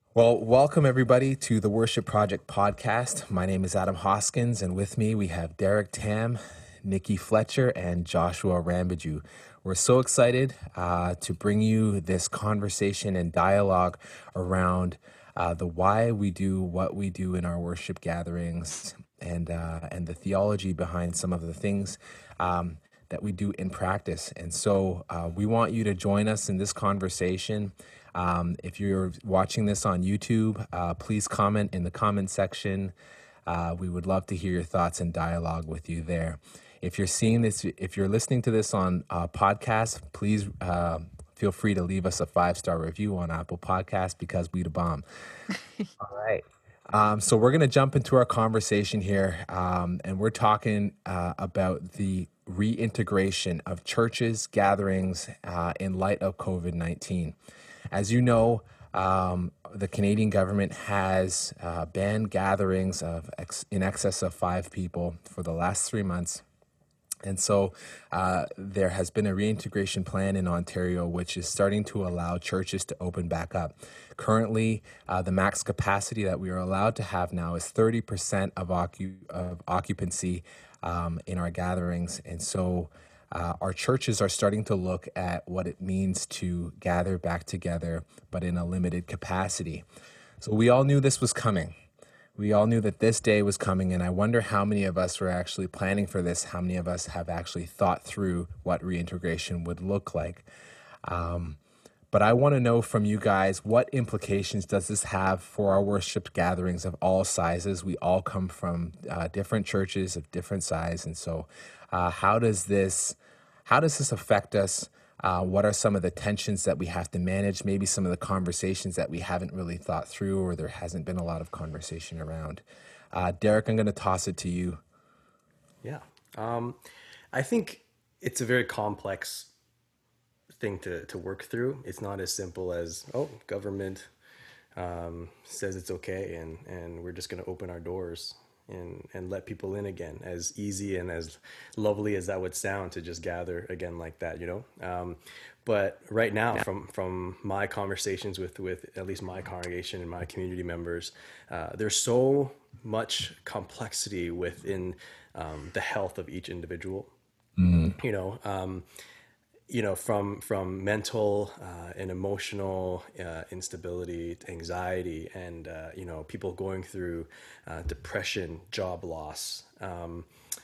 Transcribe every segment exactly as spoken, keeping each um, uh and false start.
Well, welcome everybody to the Worship Project podcast. My name is Adam Hoskins, and with me we have Derek Tam, Nikki Fletcher, and Joshua Rambaju. We're so excited uh, to bring you this conversation and dialogue around uh, the why we do what we do in our worship gatherings, and uh, and the theology behind some of the things um, that we do in practice. And so uh, we want you to join us in this conversation. Um, if you're watching this on YouTube, uh, please comment in the comment section. Uh, we would love to hear your thoughts and dialogue with you there. If you're seeing this, if you're listening to this on uh, podcast, please uh, feel free to leave us a five-star review on Apple Podcasts because we the bomb. All right. Um, so we're going to jump into our conversation here, um, and we're talking uh, about the reintegration of churches, gatherings uh, in light of COVID nineteen. As you know, um, the Canadian government has uh, banned gatherings of ex- in excess of five people for the last three months. And so uh, there has been a reintegration plan in Ontario, which is starting to allow churches to open back up. Currently, uh, the max capacity that we are allowed to have now is thirty percent of, occu- of occupancy um, in our gatherings. And so uh, our churches are starting to look at what it means to gather back together, but in a limited capacity. So we all knew this was coming. We all knew that this day was coming, and I wonder how many of us were actually planning for this, how many of us have actually thought through what reintegration would look like. Um, but I want to know from you guys, what implications does this have for our worship gatherings of all sizes? We all come from uh, different churches of different size, and so uh, how does this how does this affect us? Uh, what are some of the tensions that we have to manage? Maybe some of the conversations that we haven't really thought through, or there hasn't been a lot of conversation around. Uh, Derek, I'm going to toss it to you. Yeah. Um, I think it's a very complex thing to, to work through. It's not as simple as, oh, government um, says it's okay and, and we're just going to open our doors and, and let people in again. As easy and as lovely as that would sound to just gather again like that, you know? Um, but right now, from, from my conversations with, with at least my congregation and my community members, uh, there's so much complexity within um, the health of each individual. Mm. You know, um, you know, from from mental uh, and emotional uh, instability, to anxiety, and uh, you know, people going through uh, depression, job loss, um,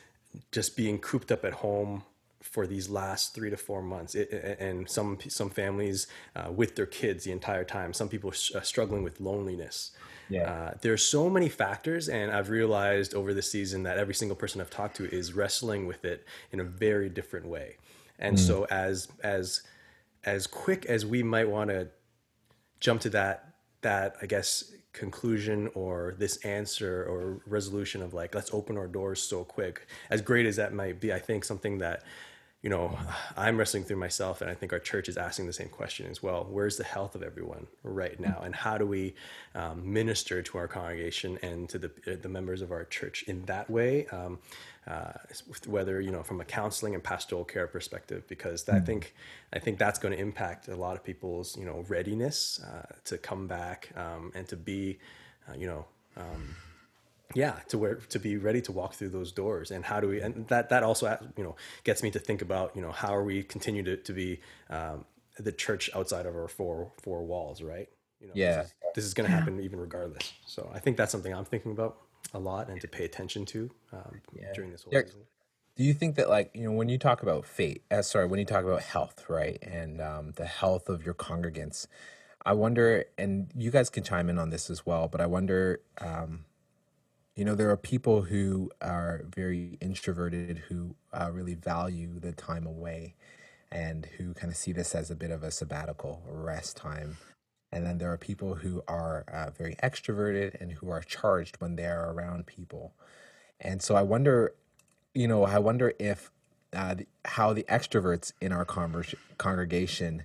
just being cooped up at home for these last three to four months, it, and some some families uh, with their kids the entire time. Some people uh, struggling with loneliness. Yeah. Uh, there's so many factors, and I've realized over the season that every single person I've talked to is wrestling with it in a very different way. And Mm. so, as as as quick as we might want to jump to that that I guess conclusion or this answer or resolution of like, let's open our doors so quick, as great as that might be, I think something that, you know, I'm wrestling through myself, and I think our church is asking the same question as well. Where's the health of everyone right now, and how do we um, minister to our congregation and to the the members of our church in that way? Um, uh, whether, you know, from a counseling and pastoral care perspective, because I think I think that's going to impact a lot of people's, you know, readiness uh, to come back um, and to be, uh, you know. Um, yeah, to where to be ready to walk through those doors. And how do we, and that that also, you know, gets me to think about, you know, how are we continue to, to be um, the church outside of our four four walls, right? You know, this Yeah. is this is going to happen even regardless. So I think that's something I'm thinking about a lot and to pay attention to um, Yeah. during this whole Derek, season. do you think that, like, you know, when you talk about faith, uh, sorry, when you talk about health, right, and um, the health of your congregants, I wonder, and you guys can chime in on this as well, but I wonder, um, you know, there are people who are very introverted who uh, really value the time away and who kind of see this as a bit of a sabbatical or rest time. And then there are people who are uh, very extroverted and who are charged when they are around people. And so I wonder, you know, I wonder if uh, the, how the extroverts in our convers- congregation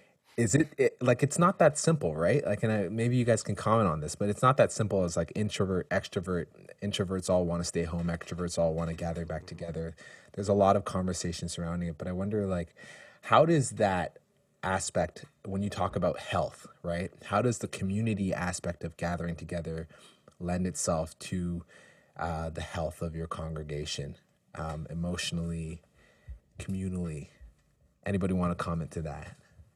is it, it like it's not that simple, right? Like, and I, maybe you guys can comment on this, but it's not that simple as like introvert, extrovert. Introverts all want to stay home. Extroverts all want to gather back together. There's a lot of conversation surrounding it, but I wonder, like, how does that? aspect when you talk about health, right? How does the community aspect of gathering together lend itself to uh, the health of your congregation, um, emotionally, communally? Anybody want to comment to that?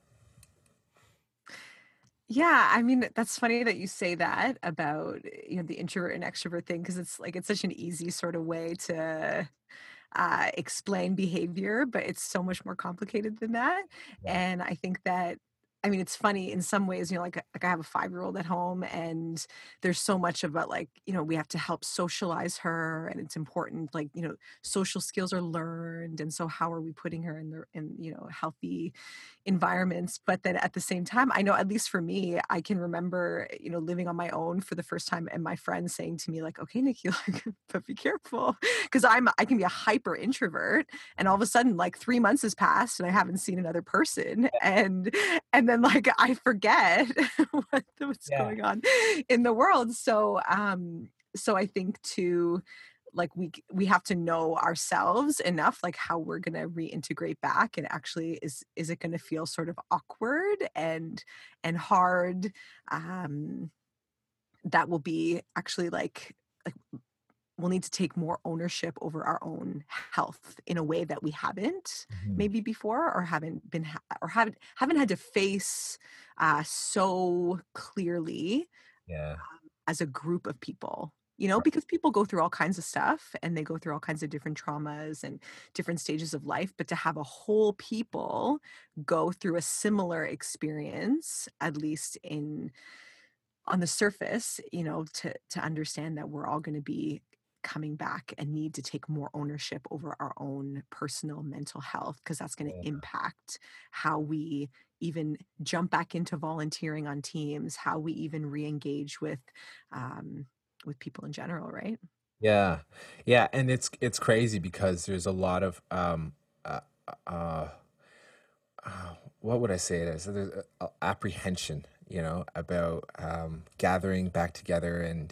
Yeah, I mean, that's funny that you say that about, you know, the introvert and extrovert thing, because it's like it's such an easy sort of way to uh, explain behavior, but it's so much more complicated than that. Yeah. And I think that, I mean, it's funny in some ways, you know, like like I have a five year old at home, and there's so much about like, you know, we have to help socialize her, and it's important, like, you know, social skills are learned, and so how are we putting her in the in you know healthy environments? But then at the same time, I know at least for me, I can remember, you know, living on my own for the first time, and my friends saying to me like, "Okay, Nikki, like, but be careful," because I'm I can be a hyper introvert, and all of a sudden like three months has passed and I haven't seen another person, and and then like I forget what, what's Yeah. going on in the world. So um so I think too, like we we have to know ourselves enough, like how we're going to reintegrate back, and actually is is it going to feel sort of awkward and and hard. um that will be actually like like we'll need to take more ownership over our own health in a way that we haven't Mhm. maybe before, or haven't been ha- or haven't haven't had to face uh, so clearly Yeah. as a group of people. You know, because people go through all kinds of stuff, and they go through all kinds of different traumas and different stages of life. But to have a whole people go through a similar experience, at least in on the surface, you know, to to understand that we're all going to be coming back and need to take more ownership over our own personal mental health, because that's going to Yeah. impact how we even jump back into volunteering on teams, how we even re-engage with um, with people in general, right? Yeah. Yeah. And it's it's crazy because there's a lot of um uh, uh uh, what would I say it is? There's a, a apprehension, you know, about um gathering back together. And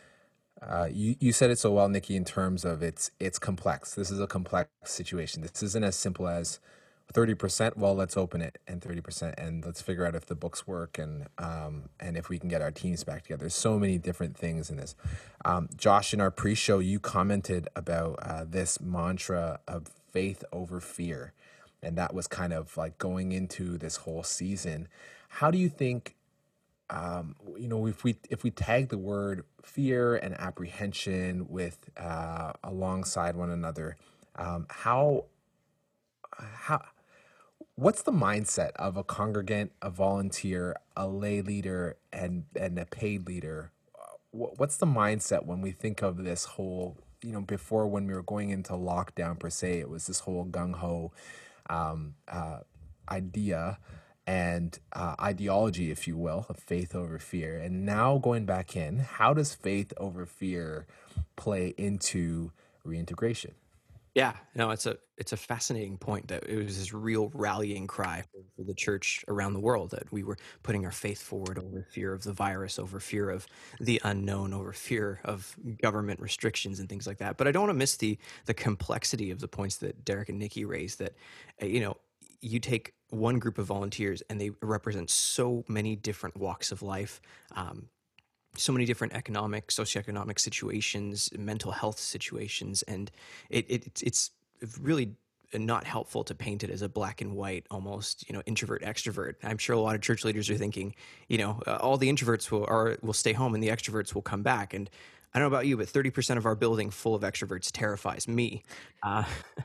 uh you you said it so well, Nikki, in terms of it's it's complex. This is a complex situation. This isn't as simple as thirty percent, well, let's open it, and thirty percent, and let's figure out if the books work, and um and if we can get our teams back together. There's so many different things in this. Um Josh, in our pre-show, you commented about uh this mantra of faith over fear, and that was kind of like going into this whole season. How do you think, um, you know, if we if we tag the word fear and apprehension with uh, alongside one another, um, how how what's the mindset of a congregant, a volunteer, a lay leader, and and a paid leader? Wh- What's the mindset when we think of this whole, you know, before, when we were going into lockdown per se, it was this whole gung ho um, uh, idea and uh, ideology, if you will, of faith over fear. And now going back in, how does faith over fear play into reintegration? Yeah, no, it's a it's a fascinating point that it was this real rallying cry for, for the church around the world, that we were putting our faith forward over fear of the virus, over fear of the unknown, over fear of government restrictions and things like that. But I don't want to miss the the complexity of the points that Derek and Nikki raised. That uh, you know, you take one group of volunteers and they represent so many different walks of life. Um, so many different economic, socioeconomic situations, mental health situations, and it, it it's really not helpful to paint it as a black and white, almost, you know, introvert extrovert. I'm sure a lot of church leaders are thinking, you know, uh, all the introverts will are will stay home and the extroverts will come back. And I don't know about you, but thirty percent of our building full of extroverts terrifies me. Uh,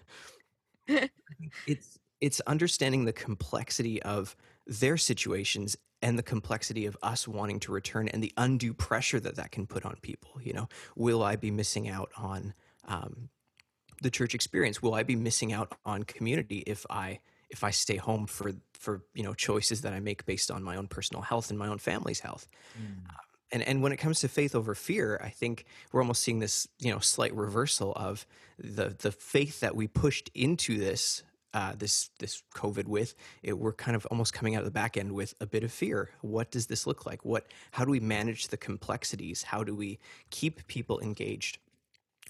it's it's understanding the complexity of their situations and the complexity of us wanting to return, and the undue pressure that that can put on people. You know, will I be missing out on um, the church experience? Will I be missing out on community if I if I stay home for for you know choices that I make based on my own personal health and my own family's health? Mm. And and when it comes to faith over fear, I think we're almost seeing this, you know, slight reversal of the the faith that we pushed into this uh, this this COVID with. It, we're kind of almost coming out of the back end with a bit of fear. What does this look like? What? How do we manage the complexities? How do we keep people engaged?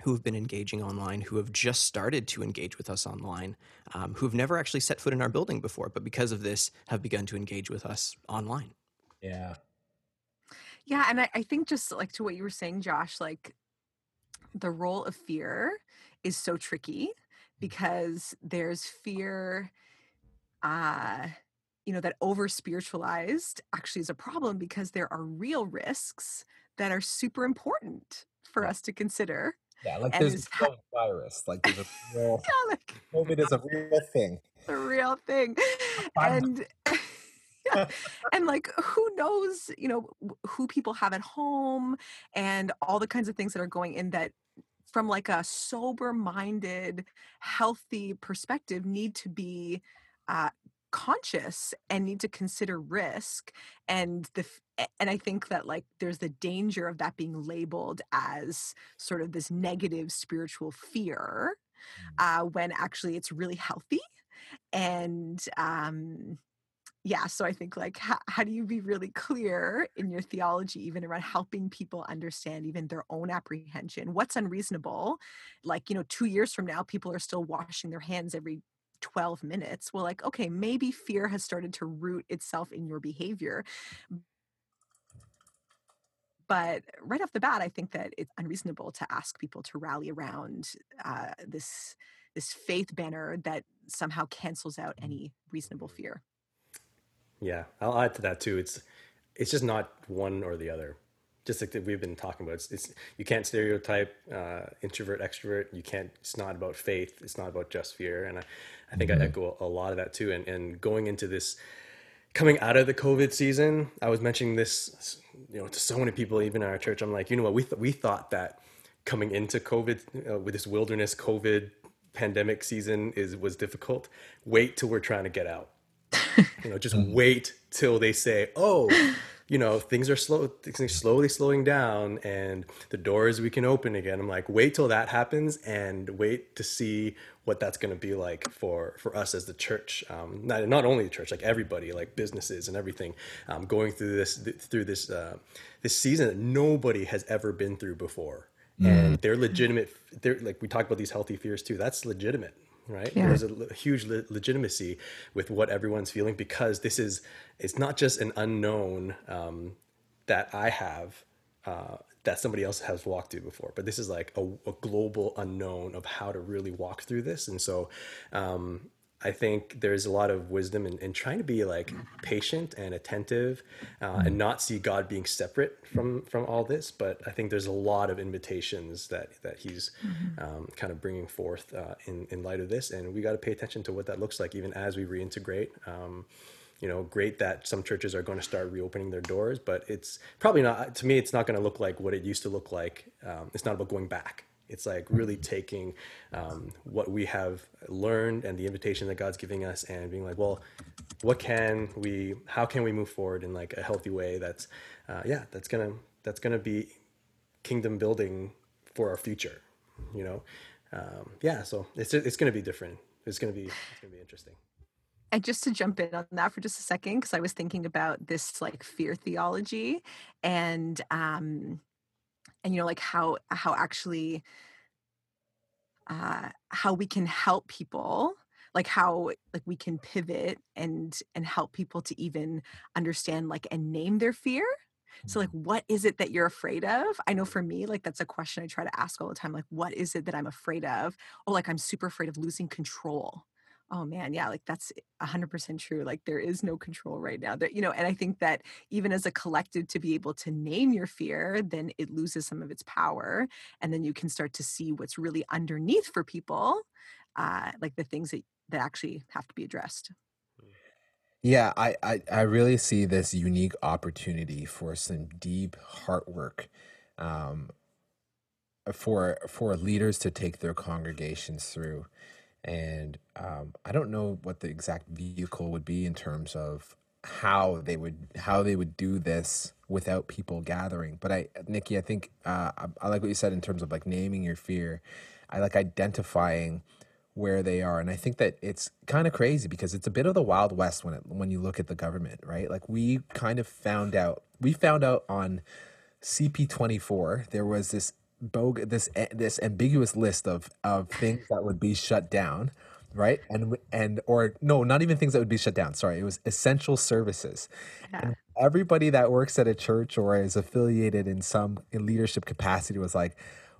who have been engaging online, who have just started to engage with us online, um, who have never actually set foot in our building before, but because of this have begun to engage with us online. Yeah. Yeah, and I, I think just like to what you were saying, Josh, like the role of fear is so tricky because there's fear, uh, you know, that over spiritualized actually is a problem because there are real risks that are super important for Yeah. us to consider. Yeah, like And there's is ha- no virus. Like there's a real yeah, like COVID is a real thing. the real thing. Fine. And yeah, and like who knows, you know, w- who people have at home and all the kinds of things that are going in that from like a sober minded healthy perspective need to be uh, conscious and need to consider risk and the f- a- and I think that like there's the danger of that being labeled as sort of this negative spiritual fear uh, when actually it's really healthy and um yeah, so I think like how, how do you be really clear in your theology even around helping people understand even their own apprehension, what's unreasonable, like, you know, two years from now people are still washing their hands every twelve minutes. Well, like, okay, maybe fear has started to root itself in your behavior, but right off the bat I think that it's unreasonable to ask people to rally around uh, this this faith banner that somehow cancels out any reasonable fear. Yeah, I'll add to that too. It's it's just not one or the other. Just like that we've been talking about, it's, it's you can't stereotype uh, introvert extrovert. You can't. It's not about faith. It's not about just fear. And I, I think I echo a lot of that too. And and going into this, coming out of the COVID season, I was mentioning this, you know, to so many people, even in our church. I'm like, you know what, we th- we thought that coming into COVID uh, with this wilderness COVID pandemic season is was difficult. Wait till we're trying to get out. You know, just wait till they say, oh, you know, things are slow, things are slowly slowing down and the doors we can open again. I'm like, wait till that happens and wait to see what that's going to be like for, for us as the church. Um, not, not only the church, like everybody, like businesses and everything, um, going through this, through this, uh, this season that nobody has ever been through before. And they're legitimate. They're like, we talk about these healthy fears too. That's legitimate. Right. Yeah. There's a le- huge le- legitimacy with what everyone's feeling because this is, it's not just an unknown um, that I have uh, that somebody else has walked through before, but this is like a, a global unknown of how to really walk through this. And so um, I think there's a lot of wisdom in, in trying to be like patient and attentive uh, and not see God being separate from from all this. But I think there's a lot of invitations that that He's um, kind of bringing forth uh, in in light of this, and we got to pay attention to what that looks like, even as we reintegrate. Um, you know, great that some churches are going to start reopening their doors, but it's probably not. To me, it's not going to look like what it used to look like. Um, it's not about going back. It's like really taking um, what we have learned and the invitation that God's giving us and being like, well, what can we, how can we move forward in like a healthy way that's, uh, yeah, that's going to, that's going to be kingdom building for our future, you know? Um, yeah. So it's, it's going to be different. It's going to be, it's going to be interesting. And just to jump in on that for just a second, because I was thinking about this like fear theology and um and you know like how how actually uh how we can help people, like how like we can pivot and and help people to even understand like and name their fear. So like what is it that you're afraid of? I know for me, like that's a question I try to ask all the time. Like, what is it that I'm afraid of? Oh, like I'm super afraid of losing control. Oh man, yeah, like that's a hundred percent true. Like there is no control right now. There, you know, and I think that even as a collective to be able to name your fear, then it loses some of its power. And then you can start to see what's really underneath for people, uh, like the things that, that actually have to be addressed. Yeah, I, I, I really see this unique opportunity for some deep heart work um, for for leaders to take their congregations through. And um, I don't know what the exact vehicle would be in terms of how they would how they would do this without people gathering. But I, Nikki, I think uh, I, I like what you said in terms of like naming your fear. I like identifying where they are, and I think that it's kind of crazy because it's a bit of the Wild West when it when you look at the government, right? Like we kind of found out we found out on C P twenty-four there was this bog this a- this ambiguous list of of things that would be shut down, right? And w- and or no, not even things that would be shut down. Sorry, it was essential services. Yeah. And everybody that works at a church or is affiliated in some in leadership capacity was like,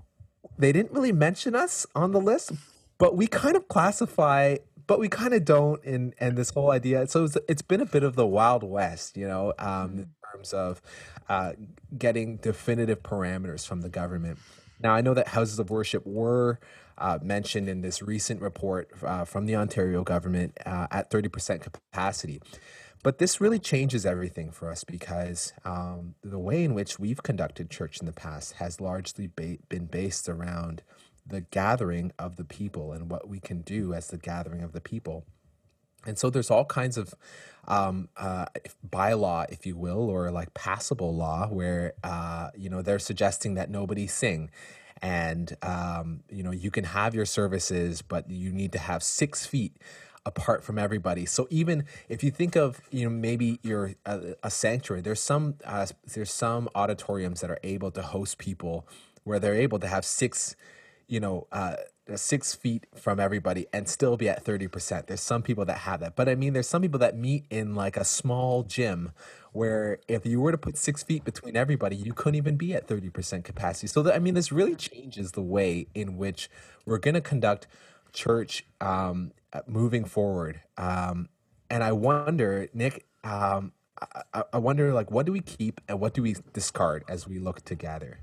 they didn't really mention us on the list, but we kind of classify, but we kind of don't. In and this whole idea, so it's, it's been a bit of the Wild West, you know, um, in Mm. terms of uh, getting definitive parameters from the government. Now, I know that houses of worship were uh, mentioned in this recent report uh, from the Ontario government uh, at thirty percent capacity. But this really changes everything for us because um, the way in which we've conducted church in the past has largely ba- been based around the gathering of the people and what we can do as the gathering of the people. And so there's all kinds of um, uh, if- bylaw, if you will, or like passable law where, uh, you know, they're suggesting that nobody sing. And, um, you know, you can have your services, but you need to have six feet apart from everybody. So even if you think of, you know, maybe you're a, a sanctuary, there's some, uh, there's some auditoriums that are able to host people where they're able to have six, you know, uh, six feet from everybody and still be at thirty percent. There's some people that have that. But I mean, there's some people that meet in like a small gym where if you were to put six feet between everybody, you couldn't even be at thirty percent capacity. So, that, I mean, this really changes the way in which we're going to conduct church um, uh, moving forward. Um, and I wonder, Nick, um, I, I I wonder, like, what do we keep and what do we discard as we look to gather?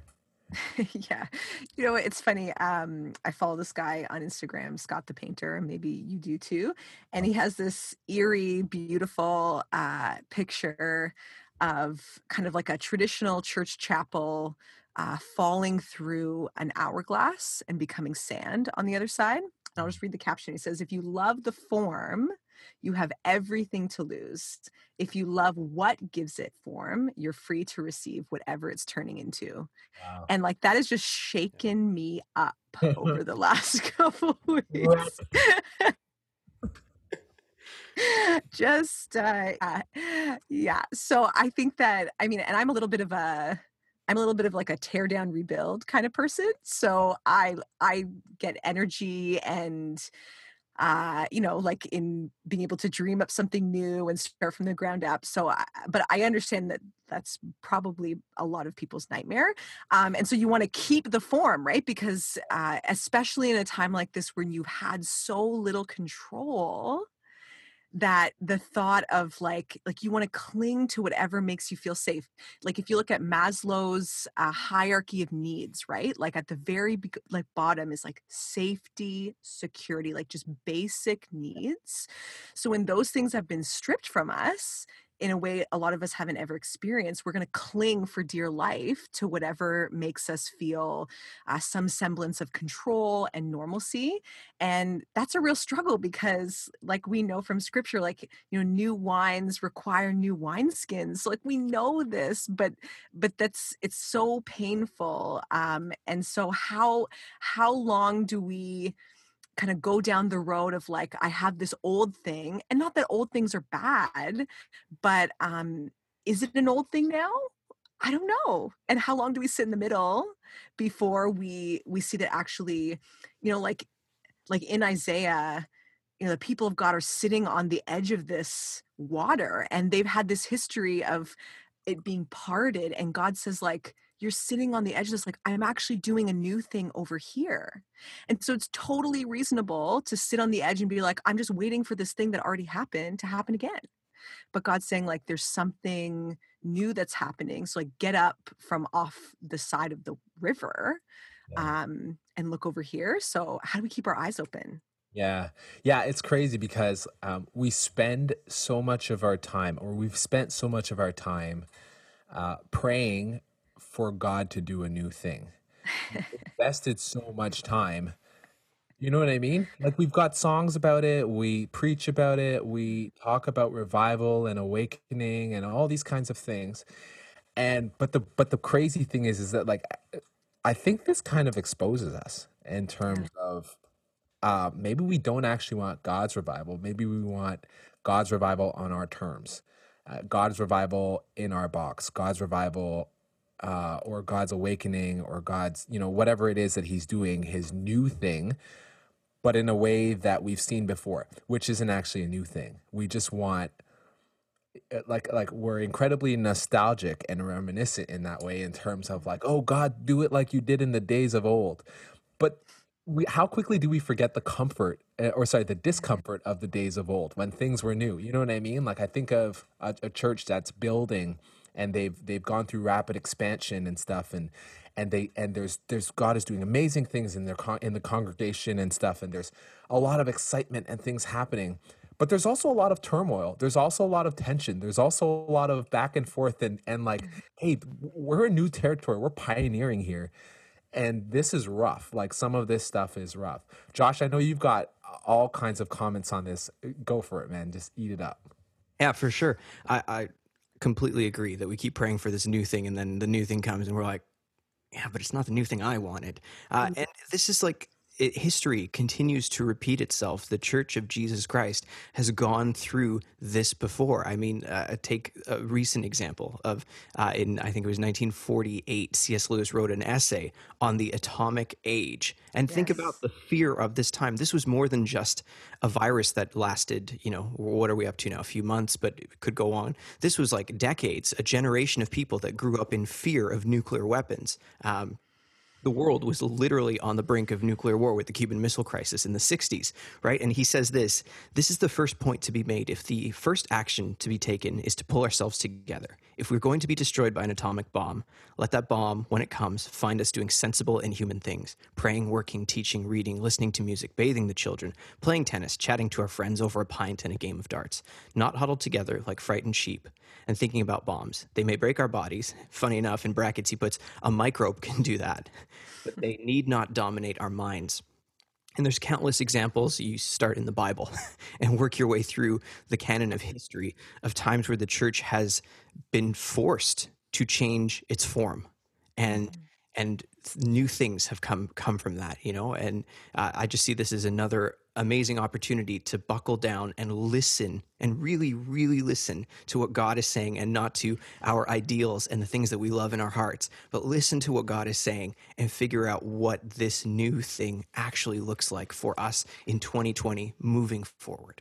Yeah. You know, it's funny. Um, I follow this guy on Instagram, Scott the Painter, and maybe you do too. And he has this eerie, beautiful uh, picture of kind of like a traditional church chapel uh, falling through an hourglass and becoming sand on the other side. And I'll just read the caption. He says, "If you love the form, you have everything to lose. If you love what gives it form, you're free to receive whatever it's turning into." Wow. And like that has just shaken me up over the last couple Right. weeks. Just uh uh, yeah. So I think that I mean, and I'm a little bit of a I'm a little bit of like a tear down rebuild kind of person. So I I get energy and uh, you know, like in being able to dream up something new and start from the ground up. So, I, but I understand that that's probably a lot of people's nightmare. Um, and so you want to keep the form, right? Because uh, especially in a time like this when you've had so little control, that the thought of like like you want to cling to whatever makes you feel safe. Like if you look at Maslow's uh, hierarchy of needs, right, like at the very be- like bottom is like safety, security, like just basic needs. So when those things have been stripped from us in a way a lot of us haven't ever experienced, we're going to cling for dear life to whatever makes us feel uh, some semblance of control and normalcy. And that's a real struggle because like we know from scripture, like, you know, new wines require new wineskins. Like we know this, but but that's it's so painful. Um and so how how long do we kind of go down the road of like, I have this old thing, and not that old things are bad, but um is it an old thing now? I don't know. And how long do we sit in the middle before we we see that actually, you know, like like in Isaiah, you know, the people of God are sitting on the edge of this water and they've had this history of it being parted. And God says, like, you're sitting on the edge of this, like, I'm actually doing a new thing over here. And so it's totally reasonable to sit on the edge and be like, I'm just waiting for this thing that already happened to happen again. But God's saying, like, there's something new that's happening. So, like, get up from off the side of the river Yeah. um, and look over here. So, how do we keep our eyes open? Yeah. Yeah, it's crazy because um, we spend so much of our time, or we've spent so much of our time uh, praying for God to do a new thing. Invested so much time. You know what I mean? Like we've got songs about it, we preach about it, we talk about revival and awakening and all these kinds of things. And but the but the crazy thing is is that like I think this kind of exposes us in Yeah. terms of uh, maybe we don't actually want God's revival. Maybe we want God's revival on our terms, uh, God's revival in our box, God's revival uh, or God's awakening or God's, you know, whatever it is that he's doing, his new thing, but in a way that we've seen before, which isn't actually a new thing. We just want, uh, like like we're incredibly nostalgic and reminiscent in that way, in terms of like, oh God, do it like you did in the days of old. But we, how quickly do we forget the comfort, uh, or sorry, the discomfort of the days of old when things were new? You know what I mean? Like I think of a, a church that's building, and they've they've gone through rapid expansion and stuff, and and they and there's there's God is doing amazing things in their con- in the congregation and stuff, and there's a lot of excitement and things happening. But there's also a lot of turmoil. There's also a lot of tension. There's also a lot of back and forth, and and like, hey, we're in new territory. We're pioneering here, and this is rough. Like some of this stuff is rough. Josh, I know you've got all kinds of comments on this. Go for it, man. Just eat it up. Yeah, for sure. I, I completely agree that we keep praying for this new thing, and then the new thing comes, and we're like, yeah, but it's not the new thing I wanted. Uh, and this is like, it, history continues to repeat itself. The Church of Jesus Christ has gone through this before. I mean, uh, take a recent example of, uh, in I think it was nineteen forty-eight, C S. Lewis wrote an essay on the atomic age. And think about Yes. the fear of this time. This was more than just a virus that lasted, you know, what are we up to now? A few months, but it could go on. This was like decades, a generation of people that grew up in fear of nuclear weapons. Um, the world was literally on the brink of nuclear war with the Cuban Missile Crisis in the sixties, right? And he says this, this is the first point to be made. If the first action to be taken is to pull ourselves together, if we're going to be destroyed by an atomic bomb, let that bomb, when it comes, find us doing sensible and human things, praying, working, teaching, reading, listening to music, bathing the children, playing tennis, chatting to our friends over a pint and a game of darts, not huddled together like frightened sheep and thinking about bombs. They may break our bodies. Funny enough, in brackets, he puts, a microbe can do that, but they need not dominate our minds. And there's countless examples. You start in the Bible and work your way through the canon of history of times where the church has been forced to change its form, and and new things have come come from that, you know. And uh, I just see this as another amazing opportunity to buckle down and listen, and really, really listen to what God is saying, and not to our ideals and the things that we love in our hearts, but listen to what God is saying and figure out what this new thing actually looks like for us in twenty twenty moving forward.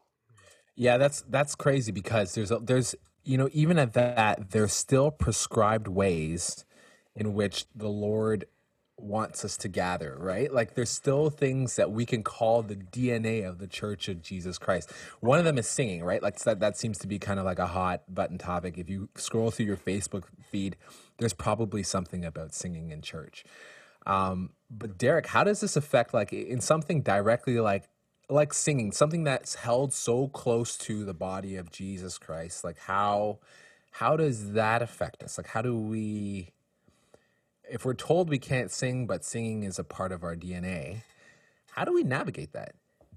Yeah, that's that's crazy, because there's a, there's you know, even at that, there's still prescribed ways in which the Lord wants us to gather, right? Like there's still things that we can call the D N A of the Church of Jesus Christ. One of them is singing, right? Like that that seems to be kind of like a hot button topic. If you scroll through your Facebook feed, there's probably something about singing in church. Um, but Derek, how does this affect, like in something directly like like singing, something that's held so close to the body of Jesus Christ? Like how how does that affect us? Like how do we, if we're told we can't sing, but singing is a part of our D N A, how do we navigate that?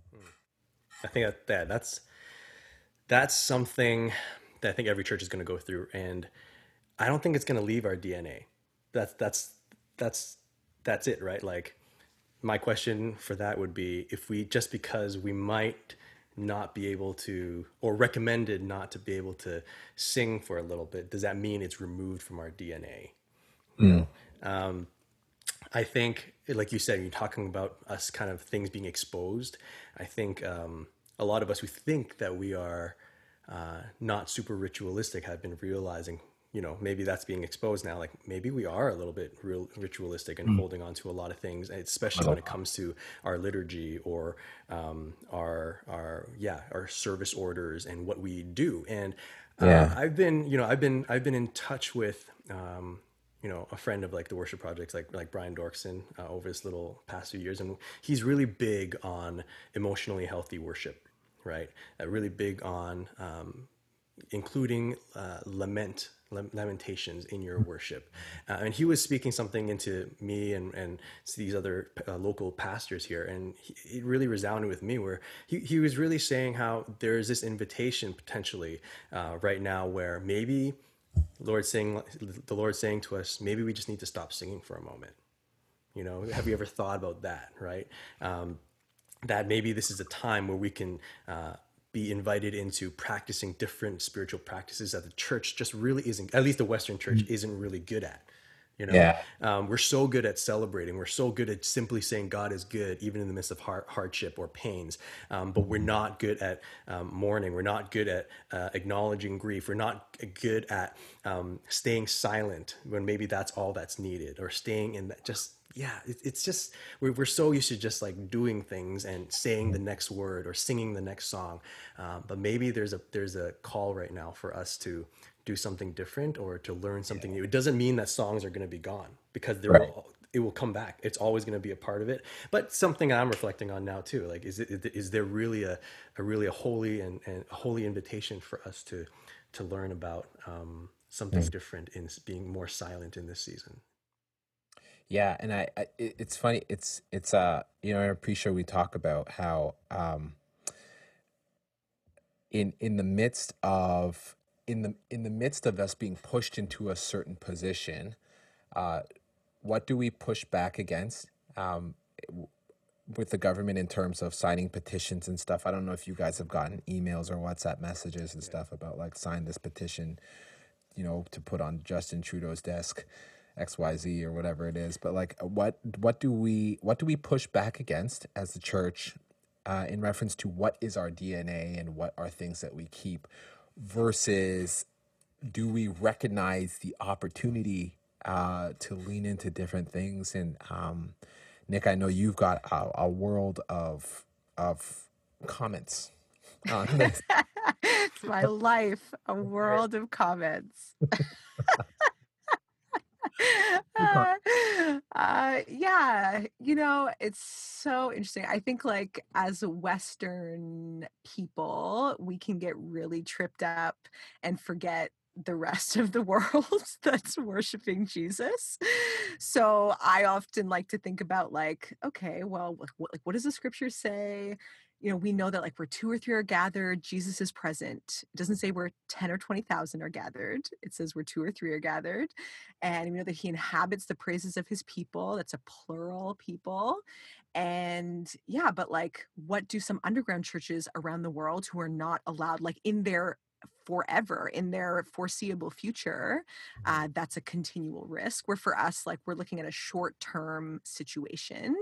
I think that, that that's that's something that I think every church is going to go through, and I don't think it's going to leave our D N A. That's that's that's that's it, right? Like my question for that would be, if we, just because we might not be able to, or recommended not to be able to sing for a little bit, does that mean it's removed from our D N A? You know, um, I think, like you said, you're talking about us kind of things being exposed. I think um, a lot of us who think that we are uh, not super ritualistic have been realizing, you know, maybe that's being exposed now. Like maybe we are a little bit real ritualistic and holding on to a lot of things, especially when it comes to our liturgy or um, our our yeah our service orders and what we do. And uh, Yeah. I've been, you know, I've been I've been in touch with. Um, you know, a friend of like the worship projects, like like Brian Dorkson, uh, over his little past few years, and he's really big on emotionally healthy worship, right? Uh, really big on um, including uh, lament, lamentations in your worship, uh, and he was speaking something into me and and these other uh, local pastors here, and he, it really resounded with me. Where he he was really saying how there is this invitation potentially uh, right now, where maybe Lord saying the Lord saying to us, maybe we just need to stop singing for a moment. You know, have you ever thought about that? Right, um, that maybe this is a time where we can uh, be invited into practicing different spiritual practices that the church just really isn't, at least the Western church isn't really good at. You know, Yeah. um, we're so good at celebrating. We're so good at simply saying God is good, even in the midst of hard, hardship or pains. Um, but we're not good at um, mourning. We're not good at uh, acknowledging grief. We're not good at um, staying silent when maybe that's all that's needed, or staying in that just, yeah, it, it's just, we're, we're so used to just like doing things and saying the next word or singing the next song. Um, but maybe there's a, there's a call right now for us to do something different or to learn something new. It doesn't mean that songs are going to be gone, because there Right. will, it will come back. It's always going to be a part of it. But something I'm reflecting on now too, like, is it, is there really a, a really a holy and, and a holy invitation for us to, to learn about um, something Mm. different in being more silent in this season? Yeah, and I, I it- it's funny. It's it's uh you know, in our pre-show we talk about how um in in the midst of in the in the midst of us being pushed into a certain position, uh, what do we push back against? Um, w- with the government in terms of signing petitions and stuff. I don't know if you guys have gotten emails or WhatsApp messages and stuff about like sign this petition, you know, to put on Justin Trudeau's desk, X Y Z or whatever it is. But like, what what do we what do we push back against as the church, uh, in reference to what is our D N A and what are things that we keep, versus do we recognize the opportunity uh, to lean into different things? And um, Nick, I know you've got a, a world of of comments on this. It's my life, a world of comments. uh, uh, yeah, you know, it's so interesting. I think, like, as Western people, we can get really tripped up and forget the rest of the world that's worshiping Jesus. So I often like to think about, like, okay, well, like, what, like, what does the scripture say? You know, we know that, like, where two or three are gathered, Jesus is present. It doesn't say where ten or twenty thousand are gathered. It says where two or three are gathered. And we know that he inhabits the praises of his people. That's a plural people. And yeah, but like, what do some underground churches around the world who are not allowed, like, in their forever, in their foreseeable future, uh, that's a continual risk. Where for us, like, we're looking at a short-term situation.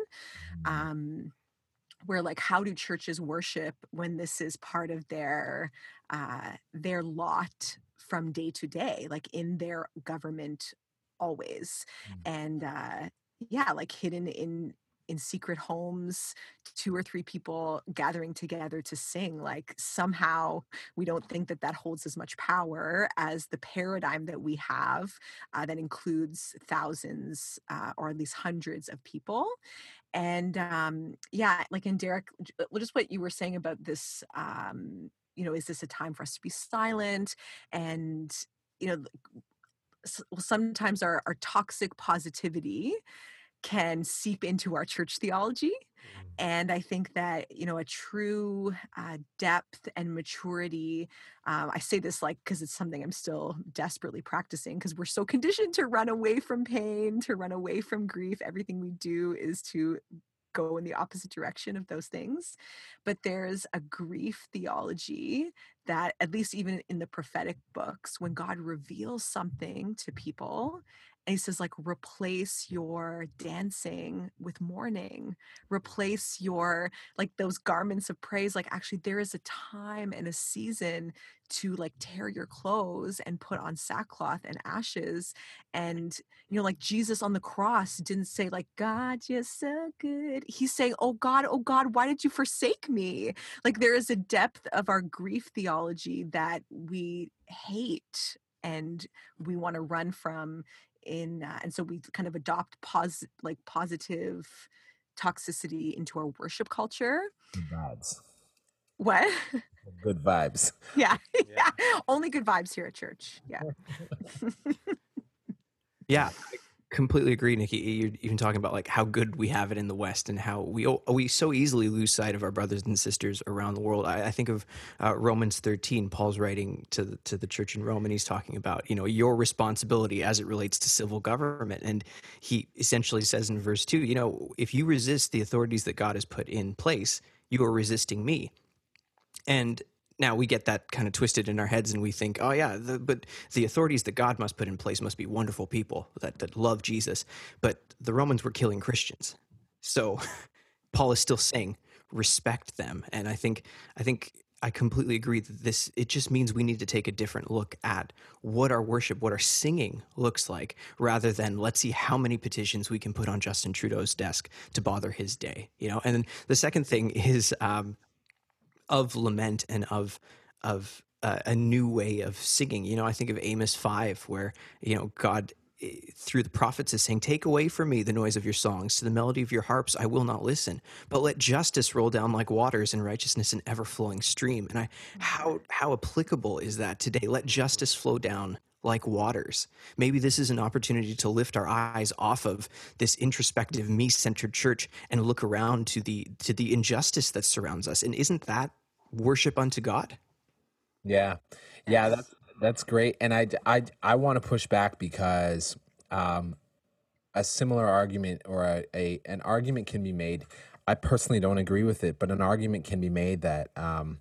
Um, where, like, how do churches worship when this is part of their uh their lot from day to day, like in their government always? And uh yeah, like, hidden in in secret homes, two or three people gathering together to sing, like, somehow we don't think that that holds as much power as the paradigm that we have, uh, that includes thousands, uh, or at least hundreds of people. And um, yeah, like, in Derek, j- uh, just what you were saying about this, um, you know, is this a time for us to be silent? And, you know, s- well, sometimes our, our toxic positivity can seep into our church theology. And I think that, you know, a true uh, depth and maturity, um, I say this, like, because it's something I'm still desperately practicing, because we're so conditioned to run away from pain, to run away from grief. Everything we do is to go in the opposite direction of those things. But there's a grief theology that, at least even in the prophetic books, when God reveals something to people, and he says, like, replace your dancing with mourning, replace your, like, those garments of praise. Like, actually, there is a time and a season to, like, tear your clothes and put on sackcloth and ashes. And, you know, like, Jesus on the cross didn't say, like, God, you're so good. He's saying, oh God, oh God, why did you forsake me? Like, there is a depth of our grief theology that we hate and we want to run from. In uh, and so we kind of adopt pos like positive toxicity into our worship culture. Good vibes. What? Good vibes. Yeah, Yeah. yeah. Only good vibes here at church. Yeah. Yeah, I completely agree, Nikki. You're even talking about like how good we have it in the West and how we we so easily lose sight of our brothers and sisters around the world. I, I think of uh, Romans thirteen. Paul's writing to the, to the church in Rome, and he's talking about, you know, your responsibility as it relates to civil government. And he essentially says in verse two, you know, if you resist the authorities that God has put in place, you are resisting me. And Now we get that kind of twisted in our heads, and we think, oh yeah, the, but the authorities that God must put in place must be wonderful people that, that love Jesus. But the Romans were killing Christians. So Paul is still saying, respect them. And I think, I think I completely agree that this, it just means we need to take a different look at what our worship, what our singing looks like, rather than let's see how many petitions we can put on Justin Trudeau's desk to bother his day, you know? And then the second thing is, um, of lament and of of uh, a new way of singing. You know, I think of Amos five, where, you know, God eh, through the prophets is saying, take away from me the noise of your songs, to the melody of your harps I will not listen, but let justice roll down like waters and righteousness an ever-flowing stream. And I how how applicable is that today? Let justice flow down like waters. Maybe this is an opportunity to lift our eyes off of this introspective, me-centered church and look around to the to the injustice that surrounds us. And isn't that worship unto God? Yeah, yeah, that's that's great. And I I I want to push back because um, a similar argument or a, a an argument can be made. I personally don't agree with it, but an argument can be made that um,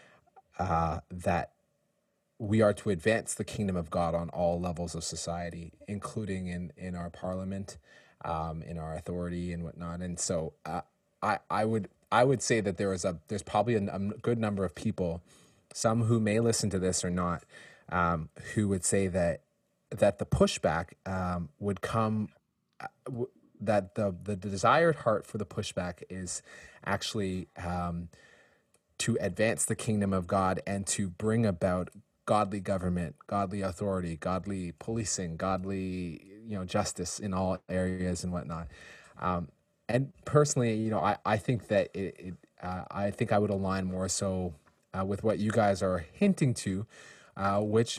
uh, that we are to advance the kingdom of God on all levels of society, including in, in our parliament, um, in our authority and whatnot. And so uh, I I would I would say that there is a there's probably a, a good number of people, some who may listen to this or not, um, who would say that that the pushback um, would come uh, w- that the the desired heart for the pushback is actually um, to advance the kingdom of God and to bring about godly government, godly authority, godly policing, godly, you know, justice in all areas and whatnot. Um, and personally, you know, I, I think that it, it uh, I think I would align more so uh, with what you guys are hinting to, uh, which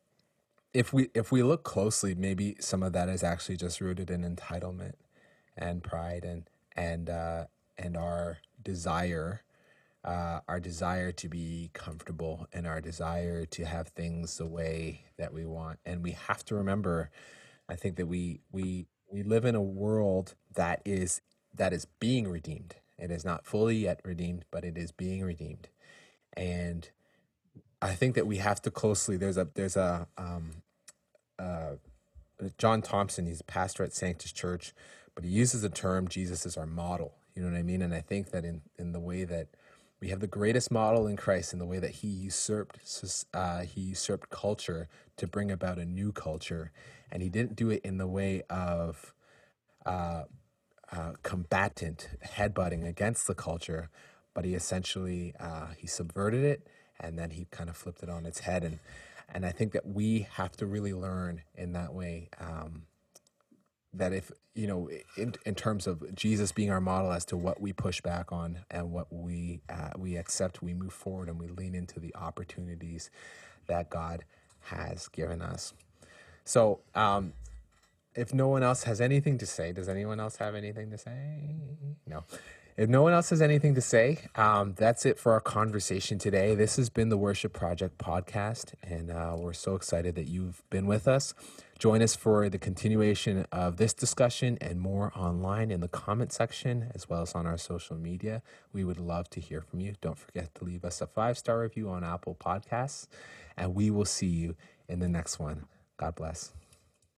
if we if we look closely, maybe some of that is actually just rooted in entitlement and pride and and uh, and our desire uh, our desire to be comfortable and our desire to have things the way that we want. And we have to remember, I think that we we we live in a world that is that is being redeemed. It is not fully yet redeemed, but it is being redeemed. And I think that we have to closely. There's a there's a um, uh, John Thompson. He's a pastor at Sanctus Church, but he uses the term Jesus is our model. You know what I mean? And I think that in in the way that we have the greatest model in Christ, in the way that he usurped uh, he usurped culture to bring about a new culture, and he didn't do it in the way of uh, uh, combatant headbutting against the culture, but he essentially uh, he subverted it, and then he kind of flipped it on its head. And and I think that we have to really learn in that way. Um, that if, you know, in, in terms of Jesus being our model as to what we push back on and what we uh, we accept, we move forward and we lean into the opportunities that God has given us. So um, if no one else has anything to say, does anyone else have anything to say? No. If no one else has anything to say, um, that's it for our conversation today. This has been the Worship Project podcast, and uh, we're so excited that you've been with us. Join us for the continuation of this discussion and more online in the comment section, as well as on our social media. We would love to hear from you. Don't forget to leave us a five-star review on Apple Podcasts, and we will see you in the next one. God bless.